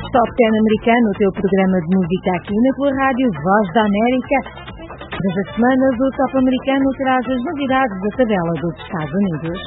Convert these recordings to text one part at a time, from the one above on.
Top 10 americano, o teu programa de música aqui na tua rádio Voz da América. Todas as semanas o Top americano traz as novidades da tabela dos Estados Unidos.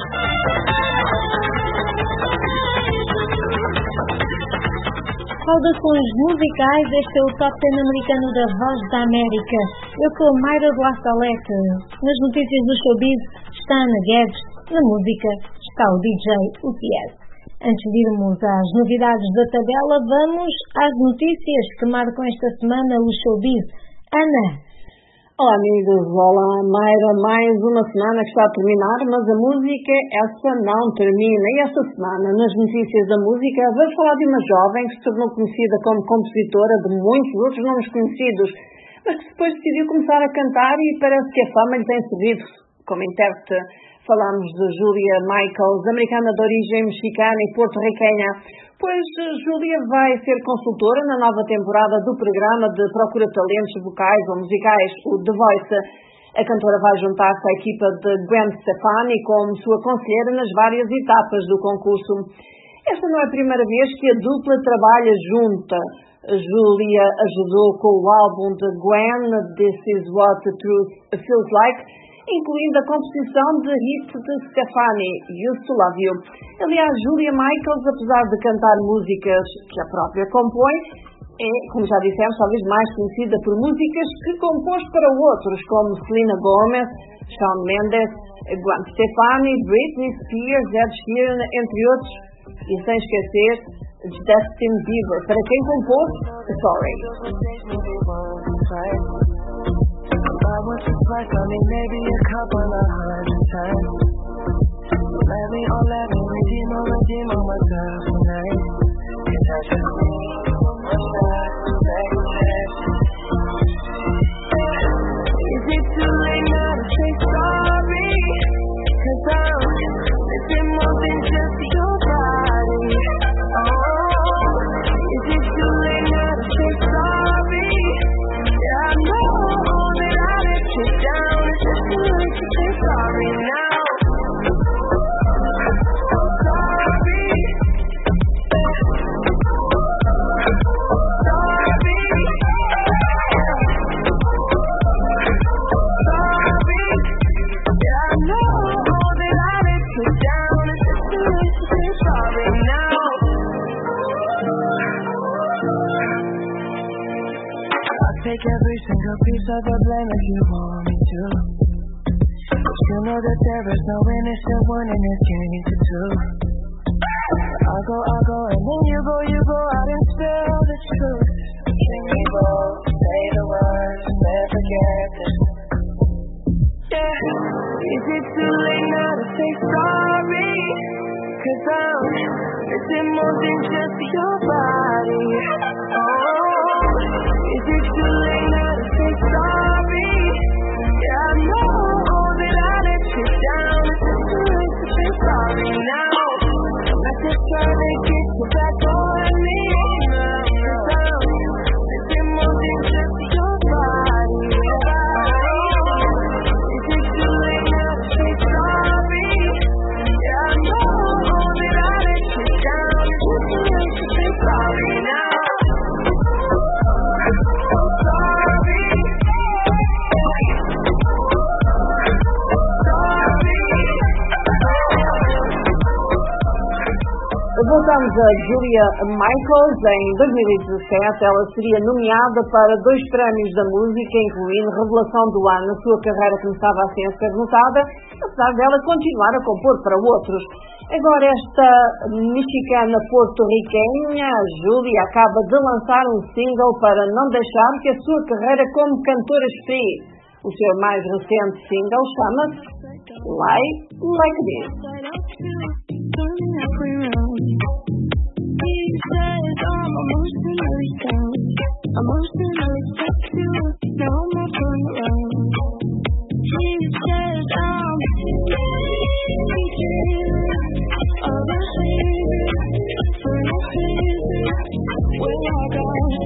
Saudações musicais, este é o Top 10 americano da Voz da América. Eu sou Mayra Blastalete. Nas notícias do showbiz está Ana Guedes, na música está o DJ UTS. Antes de irmos às novidades da tabela, vamos às notícias que marcam esta semana o showbiz. Ana. Olá amigos, olá Mayra, mais uma semana que está a terminar, mas a música essa não termina. E esta semana, nas notícias da música, vamos falar de uma jovem que se tornou conhecida como compositora de muitos outros nomes conhecidos, mas que depois decidiu começar a cantar e parece que a fama lhe tem servido como intérprete. Falamos de Julia Michaels, americana de origem mexicana e porto-riquenha, pois Julia vai ser consultora na nova temporada do programa de procura talentos vocais ou musicais, o The Voice. A cantora vai juntar-se à equipa de Gwen Stefani como sua conselheira nas várias etapas do concurso. Esta não é a primeira vez que a dupla trabalha junta. Julia ajudou com o álbum de Gwen, This Is What the Truth Feels Like, incluindo a composição de hit de Stefani, Used to Love You. Aliás, Julia Michaels, apesar de cantar músicas que a própria compõe, é, como já dissemos, talvez mais conhecida por músicas que compôs para outros, como Selena Gomez, Shawn Mendes, Gwen Stefani, Britney Spears, Ed Sheeran, entre outros, e sem esquecer Justin Bieber, para quem compôs Sorry. I want to fight on me maybe a couple of hundred times. Let me redeem on myself tonight. Cause I just need one shot, second chance. Is it too late now to say sorry? Cause I'm missing more than just your body. Oh, is it too late now to say sorry? Yeah, I know that I let you down. It's just too late to say sorry now. Take every single piece of the blame if you want me to. But you know that there is no innocent one in this game to two. I go, and then you go out and spill the truth. Can we both say the words and then forget this? Yeah, is it too late now to say sorry? Cause I'm missing more than just your body. Oh, is it too late now to say sorry? Yeah, I know that I let you down. It's just too late to say sorry now. I just try to get you back on me now. Cause I'm missing more than just your body. Is it too late now to say sorry? Yeah, I know that I let you down. It's just too late to say sorry now. Voltamos a Julia Michaels. Em 2017 ela seria nomeada para 2 prémios da música, incluindo Revelação do Ano. A sua carreira começava assim a ser notada, apesar dela continuar a compor para outros. Agora esta mexicana porto-riquenha, Julia, acaba de lançar um single para não deixar que a sua carreira como cantora esfrie. O seu mais recente single chama-se Lie Like This. He says I'm emotionally down, emotionally secure, no more fun around. He says I'm thinking of a secret for a secret where I go.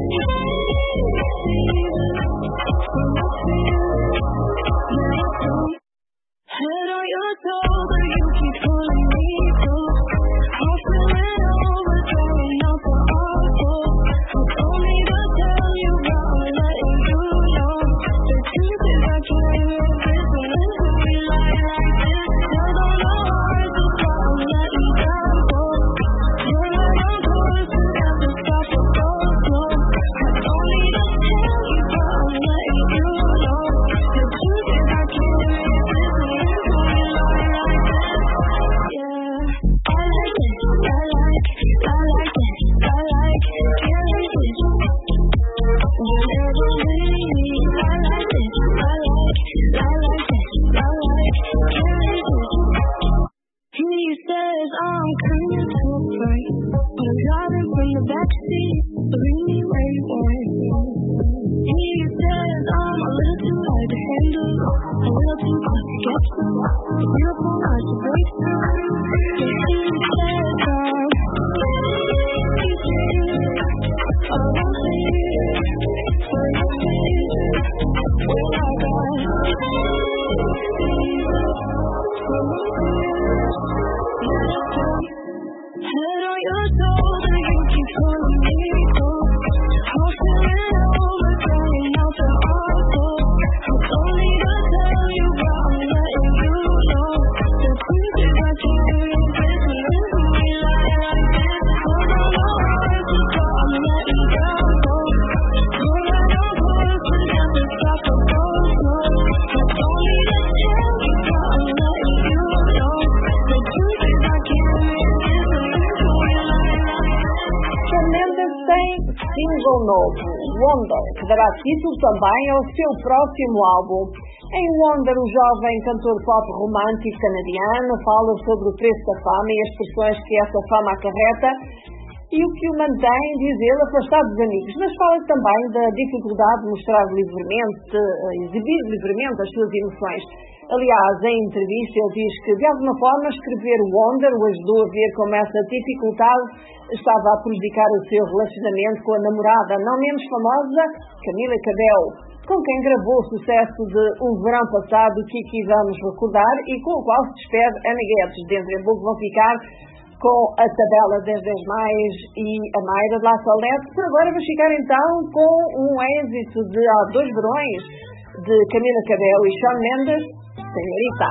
Head on your shoulder, you keep pulling me through. I'm feeling over, going out for awful. says I'm coming to a break, but I'm driving from the backseat. Bring me where you want me. He says I'm a little too hard to handle, a little too close to get to. It's beautiful, hard to break through. He says I'm head on your shoulder, you keep calling me cold. I'm feeling over, crying out the awful. I don't need to tell you, but I'm letting you know. The truth is I can't resist to live with me like this. Cause I know how it feels, but I'm letting you go. You're right on course, but never stop the boat. I don't need to tell you, but I'm letting you know. The truth is I can't resist to live with me like this. Shawn Mendes tem single novo, Wonder, que dará título também ao seu próximo álbum. Em Wonder, o jovem cantor pop romântico canadiano fala sobre o preço da fama e as pressões que essa fama acarreta e o que o mantém, diz ele, afastado dos amigos. Mas fala também da dificuldade de mostrar livremente, exibir livremente as suas emoções. Aliás, em entrevista ele diz que, de alguma forma, escrever Wonder o ajudou a ver como essa dificuldade estava a prejudicar o seu relacionamento com a namorada não menos famosa, Camila Cabello, com quem gravou o sucesso de O Verão Passado, que aqui vamos recordar, e com o qual se despede Ana Guedes. Dentro em pouco vão ficar com a tabela das 10 mais e a Mayra de La Salete. Por agora vamos ficar então com um êxito de Há Dois Verões, de Camila Cabello e Shawn Mendes, Senhorita.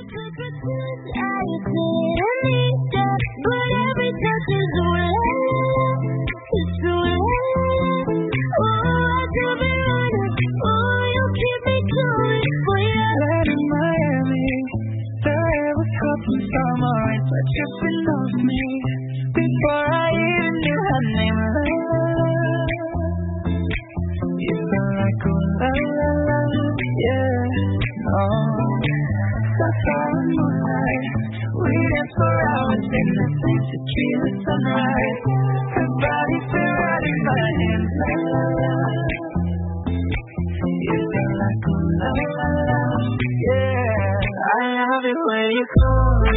Tripping off me before I even knew her name. You felt like ooh la la la, yeah. Oh, so far in moonlight, we danced for hours in the same tequila sunrise. Her body fit right in my hands, la la la. You felt like ooh la la la, yeah. I love it when you call me.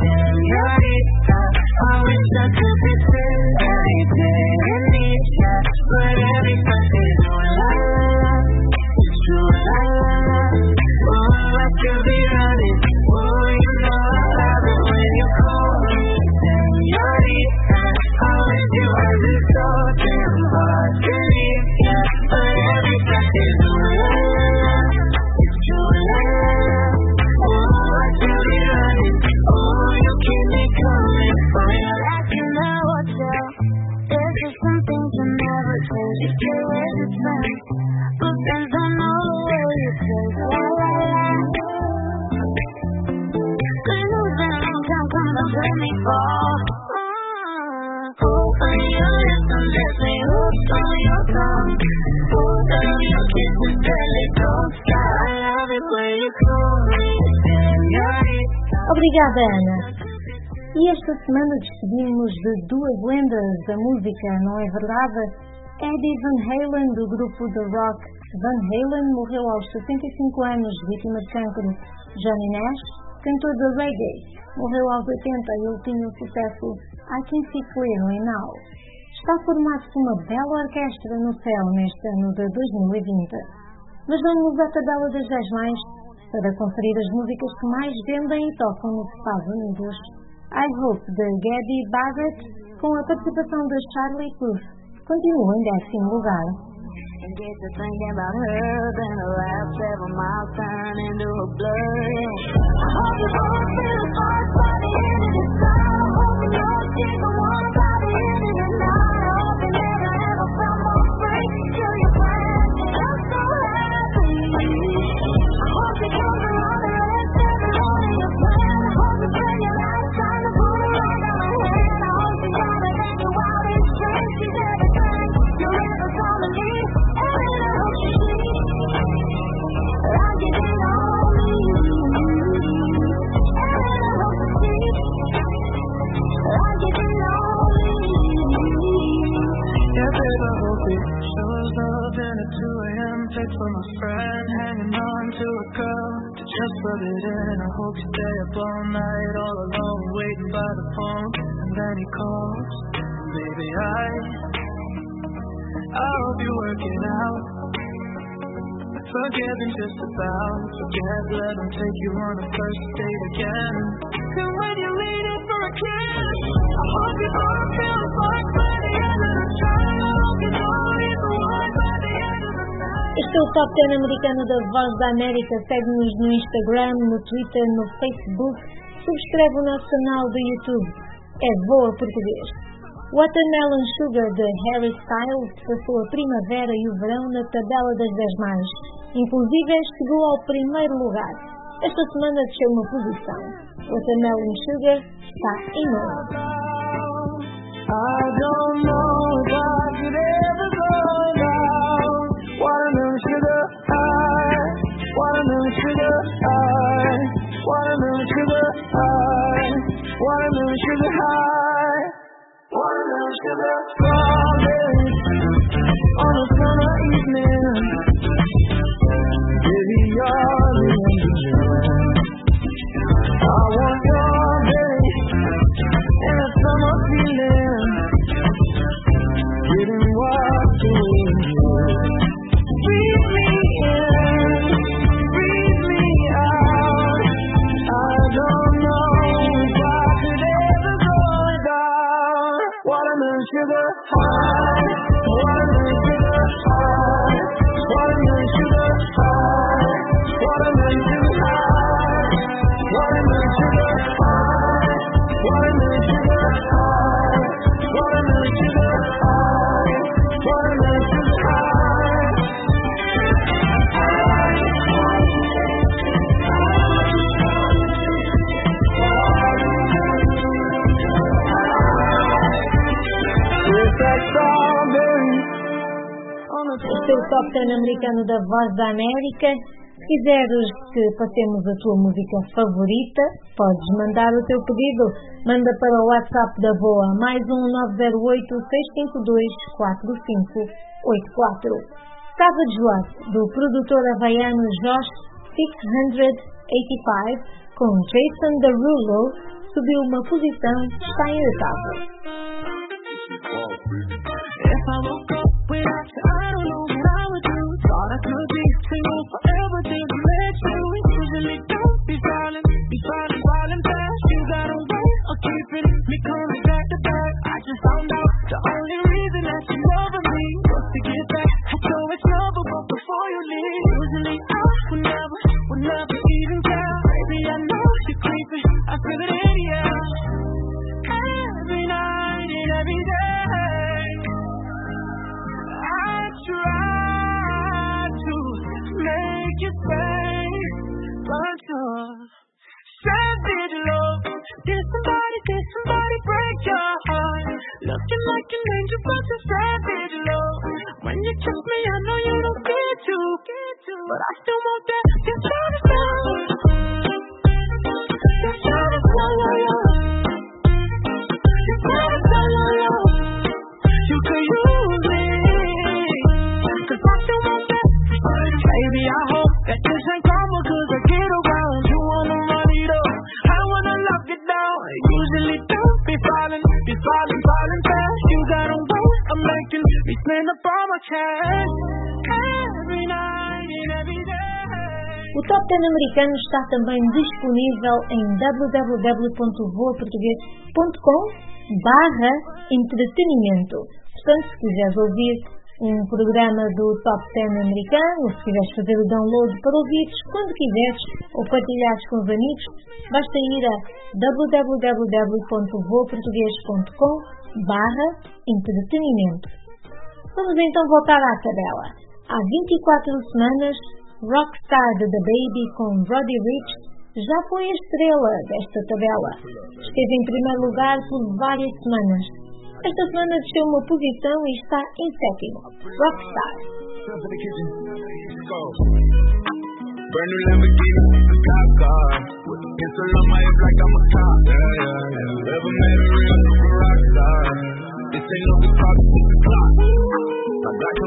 I wish I could pretend that I didn't need ya, but every time is ooh la la, it's ooh la la. Oh, I could be running, oh, you know I love it when you call me señorita. I wish you wasn't so damn hard to leave ya, but every time is ooh la la, it's ooh la la. Oh, I could be running, oh, you keep me coming. Like in a hotel, there's just some things you never say. You stay with the time, but then don't know the way you say la la la. Been losing a long time, come to let me fall. Open your lips and let me hook on your tongue. Hold on your kisses, barely don't stop. I love it when you call me señorita. Obrigada, Ana. E esta semana despedimos de duas lendas da música, não é verdade? Eddie Van Halen, do grupo de rock Van Halen, morreu aos 65 anos, vítima de cancro. Johnny Nash, cantor de reggae, morreu aos 80 e ele tinha o sucesso I Can See Clearly Now. Está formada-se uma bela orquestra no céu neste ano de 2020. Mas vamos à tabela das 10 mais para conferir as músicas que mais vendem e tocam nos Estados Unidos. I Hope, de Gabby Barrett, com a participação de Charlie Puth, continua em 10º lugar. And get to thinking about her, then the last 7 miles turn into a blur. I hope you won't feel the fire by the end of the time. I hope you don't take the one by the end of the night. I hope you never ever felt more free. Till your friends say I'm so happy. I hope you come around the rest every one of your plans. I hope you spend your lifetime to put a ring on my hand. I hope you got it in your wildest dreams. She's everything you'll ever come to need. I get it on me. And I hope to see Shows up in a 2 a.m. text from a friend, hanging on to a girl to just rub it in. I hope you stay up all night, all alone, waiting by the phone. And then he calls, baby, I hope you work it out. Forgive and just about forget, let him take you on a first date again. And when you lean in for a kiss, I hope you don't feel the spark by the end of the time. I hope you know he's the one by the end of the night. Este é o Top 10 americano da Voz da América. Segue-nos no Instagram, no Twitter, no Facebook. Subscreve o nosso canal do YouTube. É Voa Português. Watermelon Sugar, de Harry Styles, passou a primavera e o verão na tabela das 10 mais. Inclusive, chegou ao primeiro lugar. Esta semana desceu uma posição. Watermelon Sugar está em nono. I don't know if I could ever go down. Watermelon sugar high, watermelon sugar high, watermelon sugar high, watermelon sugar high, watermelon sugar strawberries on a summer evening. Baby, you're the angel. I want strawberries and a summer feeling. Getting washed away in you. Breathe me in, breathe me out. I don't know if I could ever go down. Watermelon sugar high, watermelon sugar high, watermelon sugar high, watermelon sugar high, watermelon sugar high, watermelon sugar high, watermelon sugar high, watermelon sugar high. Este é o Top 10 americano da Voz da América. Se quiseres que passemos a tua música favorita, podes mandar o teu pedido. Manda para o WhatsApp da Voa, mais 908-652-4584. Casa de Joate, do produtor havaiano Josh 685, com Jason Derulo, subiu uma posição, está em oitavo. If I woke up without you, I don't know what I would do. Thought I could be single forever, didn't let you. Usually don't be falling fast. You got a way of keeping me coming back to back. I just found out the only reason that you loving me was to get back. I so much love, but before you leave, usually I would never even care. Baby, I know you're creeping, I feel it in the air. Every night and every day, I try to make you stay, but you're savage love. Did somebody break your heart? Looking like an angel, but you're savage love. When you kiss me, I know you don't get to, but I still want that. You're trying to stop. You're trying to stop. You could use me, 'cause I still want that. Baby, I hope that this ain't karma, 'cause I get around. You wanna run it up, I wanna lock it down. I usually don't be falling fast. You got a way of making me spend up all my cash. Every night and every day. O Top 10 americano está também disponível em www.voaportugues.com/entretenimento. Portanto, se quiseres ouvir um programa do Top 10 americano, se quiseres fazer o download para ouvires quando quiseres ou partilhares com os amigos, basta ir a www.voaportugues.com/entretenimento. Vamos então voltar à tabela. Há 24 semanas, Rockstar de The Baby com Roddy Ricch já foi a estrela desta tabela. Esteve em primeiro lugar por várias semanas. Esta semana desceu uma posição e está em sétimo. Rockstar. Brand new Lamborghini, cop car. Pistol on my hip like I'm a cop. Never made a real rockstar. This ain't no guitar, this is a clock. I got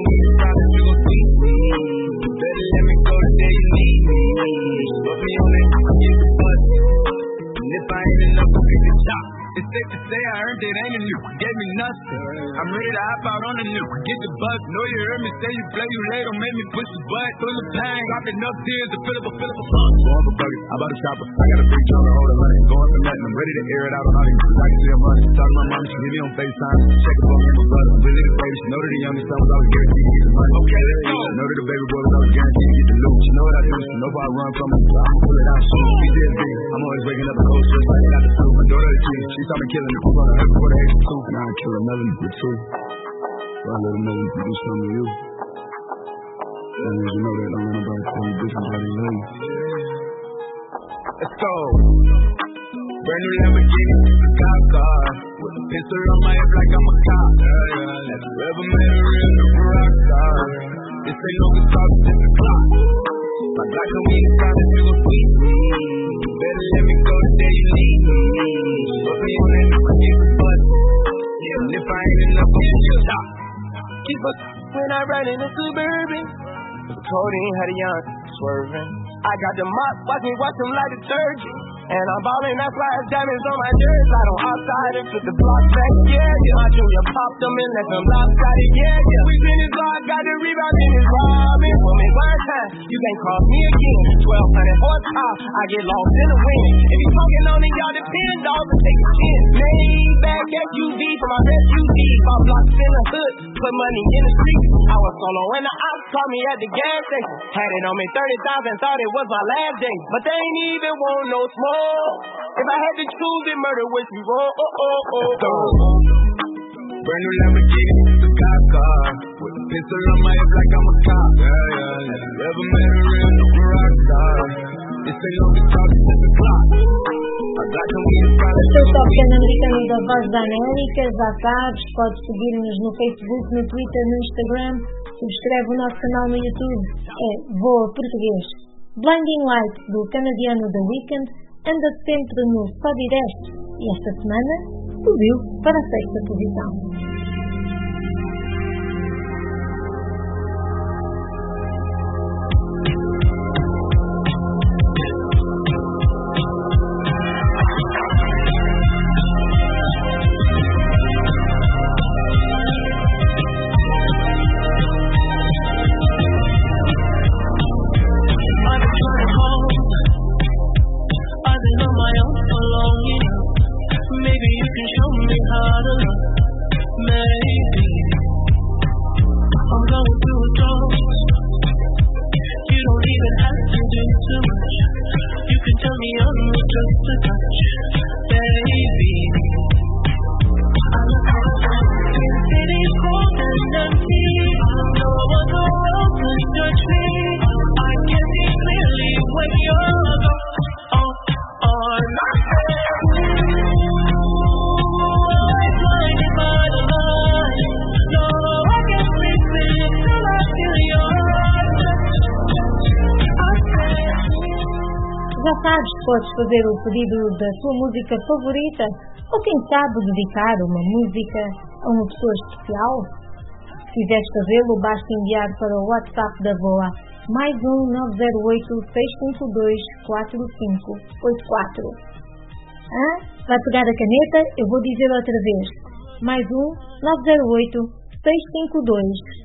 get to say I earned it, ain't a new, gave me nothing. I'm ready to hop out on the new, get the bus. Know you heard me say you play, you late, don't make me push the butt. Full of pain, dropped enough tears to fill up a Going for bucket, I bought a chopper. I got a big drum to hold a money. Going for nothing, I'm ready to air it out on all these I can see I'm running. Talk to my mom, she leave me on FaceTime. Check the phone, my brother. Really the baby, she know that the youngest son was always guaranteed to get the money. Okay, let's go. Know that the baby boy was always guaranteed to get the loot. She know what I do, she know if I run from it, so I'ma pull it out soon. PTSD, I'm always waking up a cold sweat like I got the flu. My daughter the key, she saw me killing the poop on her head before the age of 2. Now I kill her melon with 2. So I let her know we can do something to you. And as you know that, don't let nobody tell you different how they love you. Let's go. Brand new Lamborghini, cop car. With a pistol on my hip like I'm a cop. Have you ever met a real super rock star? This ain't no guitar, this is a clock. My black and weed promise you gon' sweet me. You better let me go the day you need me. Put me on that new kick butt. Yeah, and if I ain't enough, I'm gonna stop. Keep up when I ride in the Suburban. Codeine had a young swerving. I got the mop, watch me wash them like detergent. And I'm ballin', that's why it's diamonds on my jersey. I don't outside and flip the block back, yeah. My junior popped them in, let them lopsided, yeah. We been his block, got the rebound in his robbing. For me one time, you can't cross me again. 1200 horsepower, I get lost in the wind. If you talking on it, y'all depend, dogs and take a chance. Maybach SUV for my SUV. My blocks in the hood, put money in the street. I was solo when the ops called me at the gas station. Had it on me 30,000, thought it was my last day. But they ain't even want no smoke. If I had to choose it, murder with you. Brand new Lamborghini, the cop car. With a pistol on my hip like I'm a cop. Have you ever met a real super rock star? This ain't no guitar, this is a clock. Este é o Top 10 americano da Voz da América. Já sabes, podes seguir-nos no Facebook, no Twitter, no Instagram. Subscreve o nosso canal no YouTube. É Voa Português. Blinding Lights, do canadiano The Weeknd, anda sempre no Só Direste e esta semana subiu para a 6ª posição. Podes fazer o pedido da tua música favorita ou, quem sabe, dedicar uma música a uma pessoa especial. Se quiseres fazê-lo, basta enviar para o WhatsApp da VOA +1 908 652 4584. Vai pegar a caneta? Eu vou dizer outra vez. +1 908 652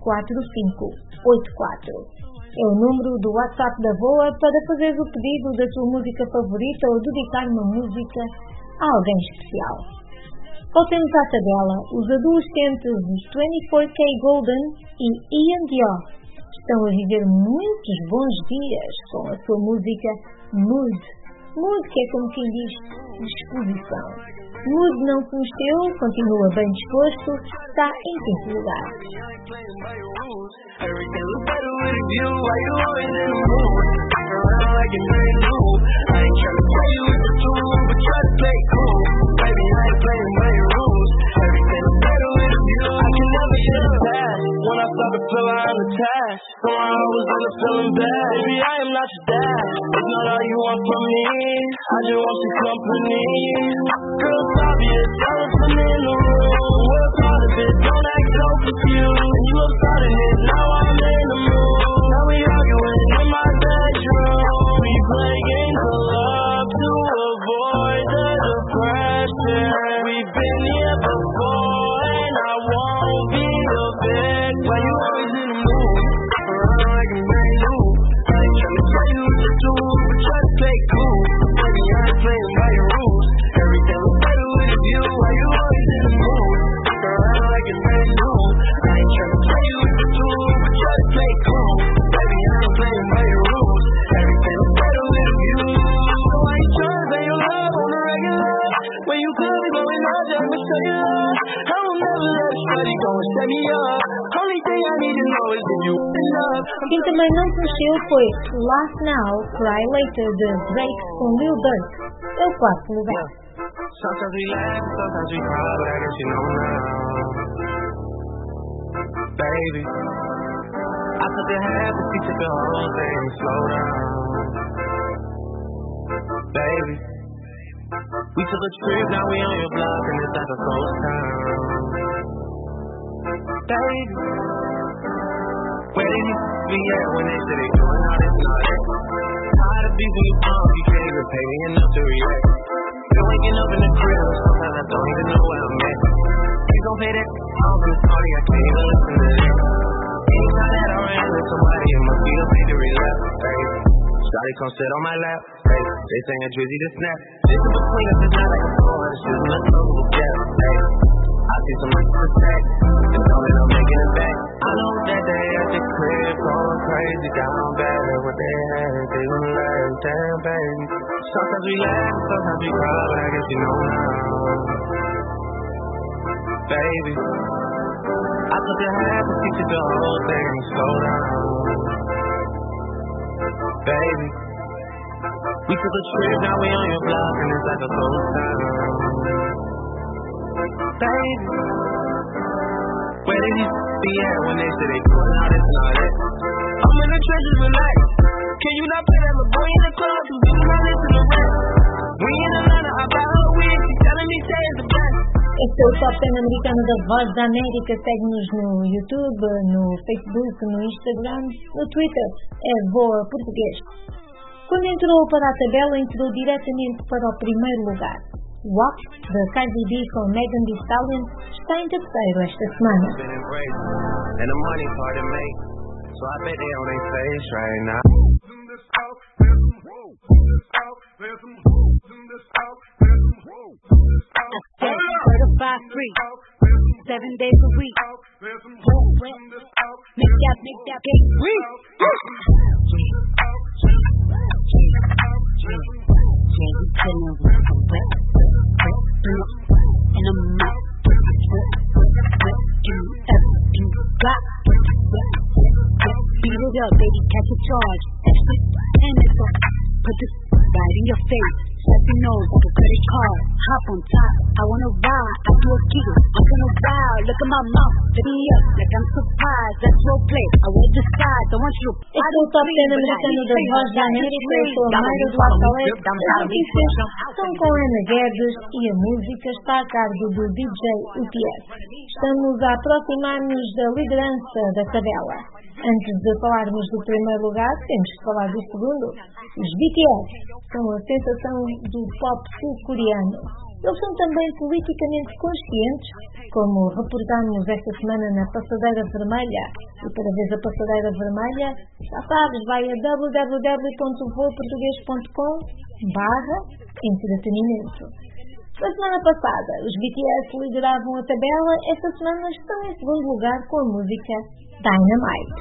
4584. É o número do WhatsApp da VOA para fazeres o pedido da tua música favorita ou dedicar uma música a alguém especial. Voltemos à tabela. Os adolescentes dos 24K Golden e Ian Dior estão a viver muitos bons dias com a sua música Mood. Mood, que é como quem diz, disposição. Mood não se mexeu, continua bem disposto, está em 5º lugar. Everything looks better with you. Why you always in the mood? Around like it's brand new. I ain't tryna tell you what to do, but try to play cool. Baby, I ain't playing by your rules. Everything looks better with you. I can never get it back. When I start to feel I'm attached, somehow I was on the feeling bad. Baby, I am not your dad. It's not all you want from me. I just want your company. Girl, it's obvious, elephant in the room. We're part of it, don't act so confused. You have started it, now I'm in the mood. Now we arguing in my bedroom. We play games of love to avoid the depression. We've been and I just been straight love. I will never let a shawty go and set me up. Only thing I need to know is if you in love. Quem também não se mexeu foi Laugh Now, Cry Later, de Drake com Lil Durk. É o quarto lugar. Sometimes we laugh, sometimes we cry, but I guess you know now. Baby, I took a half and she took the whole thing. Slow down. Baby, we took a trip, now we on your block and it's like a ghost town. Baby, where did you be at when they said they doing all this and all that? Tired of beefing you pump, you can't even pay me enough to react. Been waking up in the crib, sometimes I don't even know where I'm at. Please don't pay that off, I'm sorry, I can't even listen to that. Anytime that I ran with somebody, it must be a major relapse, baby. Shawty come sit on my lap, hey. They saying Drizzy to snap. This in between us is not like a score, it's just an uncomfortable gap, hey. I see some respect, and know that I'm making it back. I know that they at the crib going crazy, down bad what they had, they gon' laugh, damn baby. Sometimes we laugh, sometimes we cry, but I guess you know now. Baby, I took a half and she took the whole thing, slow down. Baby, we took a trip, now we on your block and it's like a ghost town. Baby, where did you be at when they said they doing all this and all that? I'm in the trenches, relax. Can you not play that little boy in the club? You really not listen to rap. We in Atlanta, I buy her wig, she telling me say it's the best. Este é o Top 10 americano da Voz da América. Segue-nos no YouTube, no Facebook, no Instagram, no Twitter. É Voa Português. Quando entrou para a tabela, entrou diretamente para o primeiro lugar. WAP, da Cardi B com Megan Thee Stallion, está em terceiro esta semana. Certified free, 7 days a week. Make that cake free. Chillin' with some wet, and I'm not you got. Beat it up, baby, catch a charge. And it's up, put this right in your face. Let me know like a credit card. Hop on top, I wanna ride. I do a giggle, I'm gonna wow. Look at my mouth, let me up like I'm surprised. That's role play, I will decide. I want you to. Este é o Top 10 americano da Voz da América. Eu sou a Mayra do Alcalete. As notícias são com Ana Guedes e a música está a cargo do DJ UTS. Estamos a aproximar-nos da liderança da tabela. Antes de falarmos do primeiro lugar, temos de falar do segundo. Os BTS são a sensação do pop sul-coreano. Eles são também politicamente conscientes, como reportamos esta semana na Passadeira Vermelha. E para ver a Passadeira Vermelha, já sabes, vai a www.voaportugues.com/entretenimento. Na semana passada, os BTS lideravam a tabela. Esta semana estão em segundo lugar com a música Dynamite.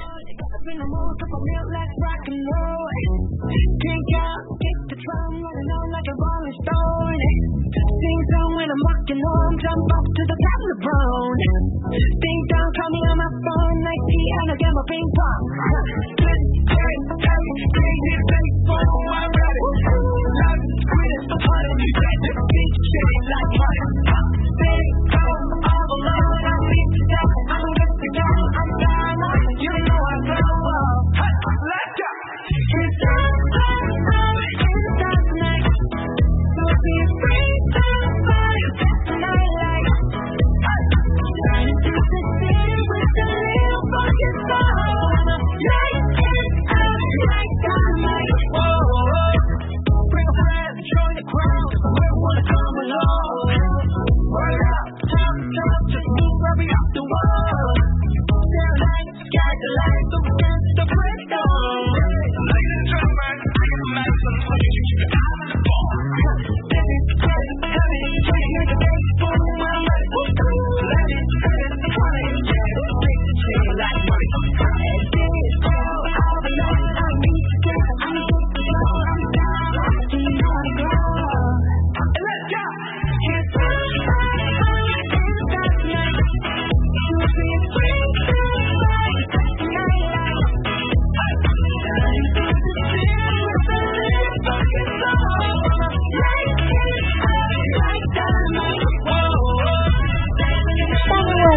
Yeah.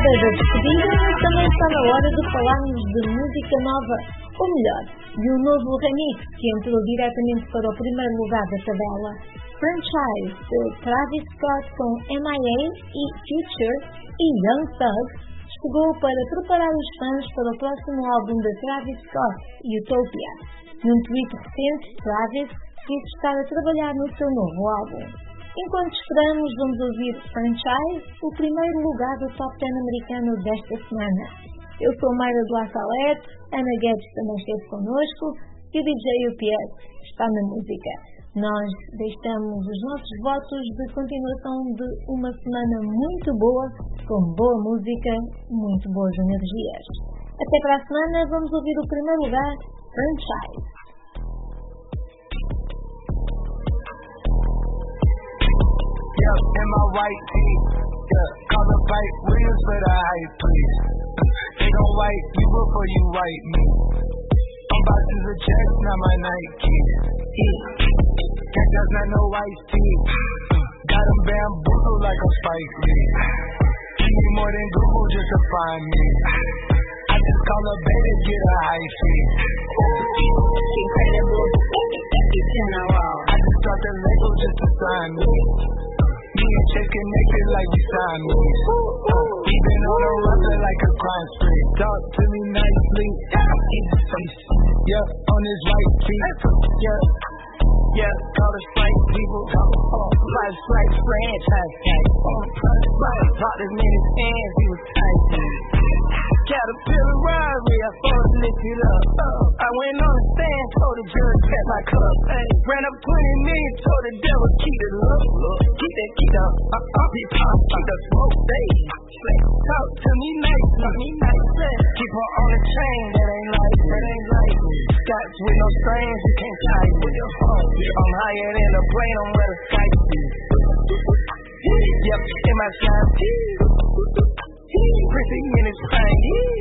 hora da despedida, mas também está na hora de falarmos de música nova, ou melhor, de um novo remix que entrou diretamente para o primeiro lugar da tabela. Franchise, de Travis Scott com M.I.A. e Future e Young Thug, chegou para preparar os fãs para o próximo álbum de Travis Scott, Utopia. Num tweet recente, Travis disse estar a trabalhar no seu novo álbum. Enquanto esperamos, vamos ouvir Franchise, o primeiro lugar do Top 10 americano desta semana. Eu sou Mayra Duarte Alete, Ana Guedes também esteve connosco e o DJ UPS está na música. Nós deixamos os nossos votos de continuação de uma semana muito boa, com boa música, muito boas energias. Até para a semana, vamos ouvir o primeiro lugar, Franchise. Yeah, in my white tee, yeah, call the fight Williams for the hype, please. They gon' white you before you white me. I'm boxes of checks, not my Nike. Can't that's not no white tee. Got them bamboozled like a Spike Lee. You need more than Google just to find me. I just call a baby, get a high fee. Incredible, general. I just dropped the label just to sign me. Me and Chase connected like we signed me. Even on a run like a crime spree. Talk to me nicely. Easy face. Yeah, on his right feet. Yeah, call the strike people. Life franchise. Talk this man his hands, he was tight. Caterpillar robbery, I thought to lift it up. I went on the stand, told the judge pass my cup. Ran up 20 million, told the devil keep it up. Keep up. Be pop, keep the smoke, talk to me nice, keep her on the chain, that ain't like. Scotch with no strings, you can't tie me. I'm higher than the plane, I'm where the sky is. Yep, in my shine. Pretty in his thing.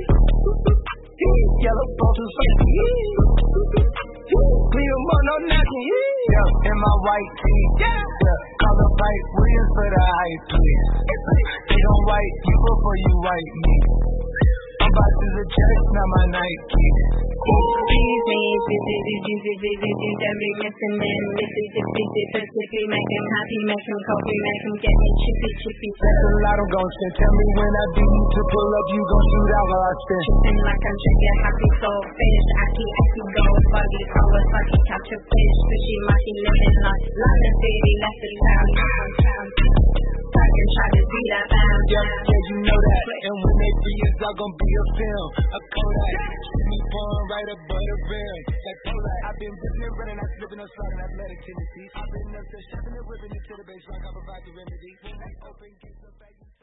Yellow bones is spicy. Clean them up, no knocking. Yeah, in my white tee. Yeah, call the fight Williams for the hype, please. They gon' white you before you white me. I'm boxes of checks, not my Nike. These that be missing them, Mississippi, perfectly make him happy, make him coffee, make him get me chippy. That's a lot I'm gon' spend. Tell me when I beat you to pull up, you gon' shoot out while I spin. Chippin' like I'm trigger happy, so fish, Aki, go, buggy, color, sucky, catch a fish, fishy, mushy, living like London City, left the town. I can try to be that bound. Yeah, you know that. And when they free, it's all gon' be a film, a Kodak. Shoot me fun right above the rim. Like Kodak, I've been ripping and running, I'm slipping on sliding athletic tendencies. I've been up to shopping and ripping it to the base, like I provide the remedy. When I open, get the baby.